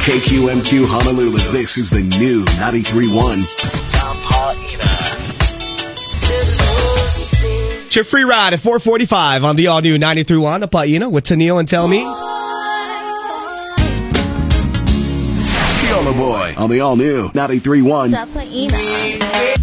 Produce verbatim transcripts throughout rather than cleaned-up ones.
K Q M Q Honolulu. This is the new ninety-three point one. It's your free ride at four forty-five on the all-new ninety-three point one, the Paina with Tennille and Tell Me. Keola Boy on the all-new ninety-three point one. The Paina.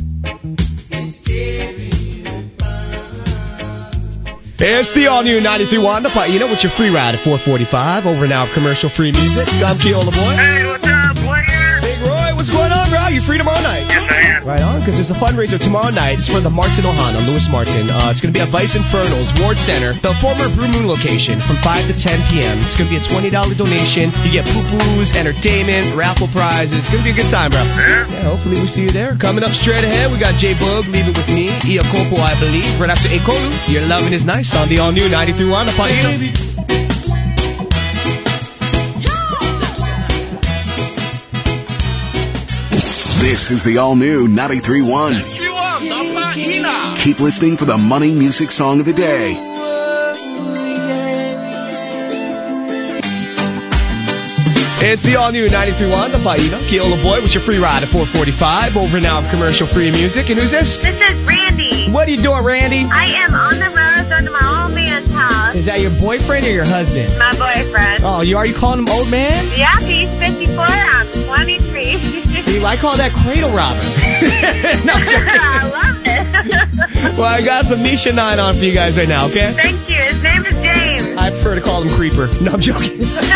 It's the all-new ninety-three point one, the Paina with your free ride at four forty-five. Over now, commercial-free music. I'm Keola Boy. Hey, what's up, player? Big Roy, what's going on, bro? You free tomorrow night? Yes, I am. Right on, because there's a fundraiser tomorrow night. It's for the Martin Ohana, Louis Martin. Uh, it's going to be at Vice Infernals, Ward Center, the former Blue Moon location, from five to ten p.m. It's going to be a twenty dollars donation. You get poo-poos, entertainment, raffle prizes. It's going to be a good time, bro. Yeah? Yeah, hopefully we see you there. Coming up straight ahead, we got J-Bug, Leave It With Me, Ia Kopo, I Believe. Right after Ekolu, Your Lovin' Is Nice on the all-new ninety-three point one, the Paina. This is the all-new ninety-three point one. Keep listening for the money music song of the day. It's the all-new ninety-three point one, the Paina. Keola Boy with your free ride at four forty-five. Over now, commercial-free music. And who's this? This is Randy. What are you doing, Randy? I am on the road going to my old man's house. Is that your boyfriend or your husband? My boyfriend. Oh, you are you calling him old man? Yeah, he's fifty-four. I'm twenty-three. See, I call that cradle robber. No, I'm joking. I love it. Well, I got some Nisha nine on for you guys right now, okay? Thank you. His name is James. I prefer to call him Creeper. No, I'm joking.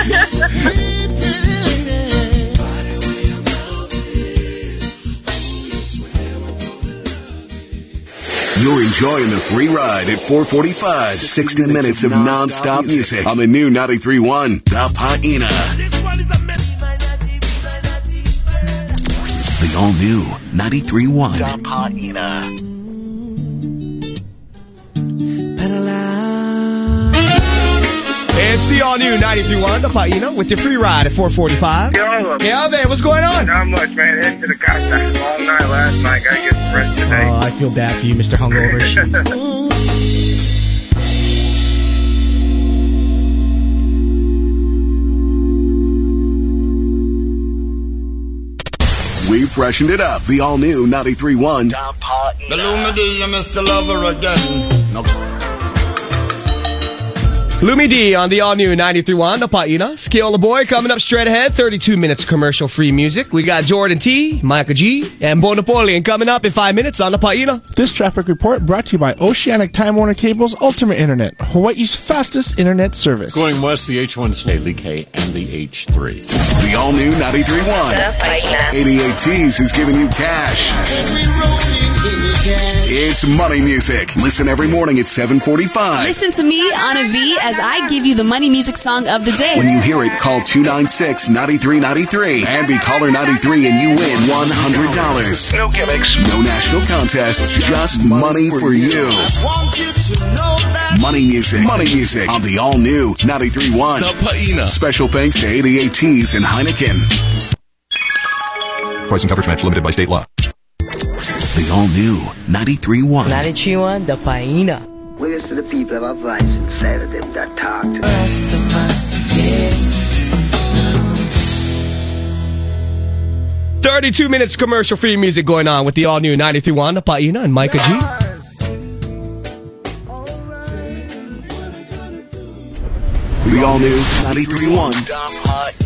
You're enjoying the free ride at four forty-five. sixty minutes of non-stop music on the new ninety-three point one, the Paina. The all-new ninety-three point one. The Paina. It's the all-new ninety-three point one, the Paina, with your free ride at four forty-five. Yo, Yeah, man, what's going on? not much, man. Heading to the cops. Long night last night. Gotta get some rest today. Oh, I feel bad for you, Mister Hungover. We freshened it up. The all-new ninety-three point one. The Lumidee, Mister Lover again. No. Lumi D on the all-new ninety-three point one, the Paina. Keola Boy coming up straight ahead. thirty-two minutes commercial-free music. We got Jordan T, Micah G, and Bo Napoleon coming up in five minutes on the Paina. This traffic report brought to you by Oceanic Time Warner Cable's Ultimate Internet, Hawaii's fastest internet service. Going west, the H one Snelly K and the H three. The all-new ninety-three point one. eighty-eight T's is giving you cash. It's money music. Listen every morning at seven forty-five. Listen to me, Anna V, as I give you the money music song of the day. When you hear it, call two nine six, nine three nine three and be caller ninety-three and you win one hundred dollars. No gimmicks. No national contests, just money for you. Money music. Money music on the all-new ninety-three point one. The Paina. Special thanks to eighty-eight T's and Heineken. Price and coverage match limited by state law. The all-new ninety-three point one. ninety-three point one, the Paina. Where's to the people have a voice inside of them that talk to them. thirty-two minutes commercial-free music going on with the all-new ninety-three point one, the Paina and Micah G. The all-new ninety-three point one.